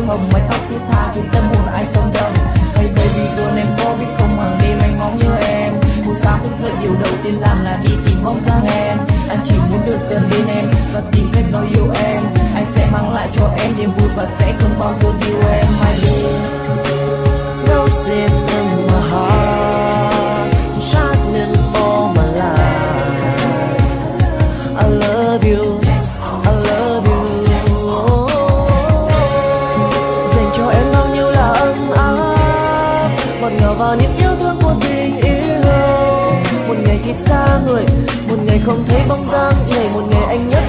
hồng mái tóc thiết tha khiến tâm hồn anh sống động. Hey baby girl em có biết không, hàng đêm anh ngóng nhớ em. Buổi sáng thức dậy điều đầu tiên làm là đi tìm bóng dáng em. Anh chỉ muốn được gần bên em và tìm cách nói yêu em. Anh sẽ mang lại cho em niềm vui và sẽ không bao giờ yêu em, my dear. Roses in my heart, shining all my life. I love you, I love you. Dành cho em bao nhiêu là ấm áp, ngọt ngào và niềm yêu thương của tình yêu. Một ngày thì xa người, một ngày không thấy bóng dáng người, một ngày anh nhớ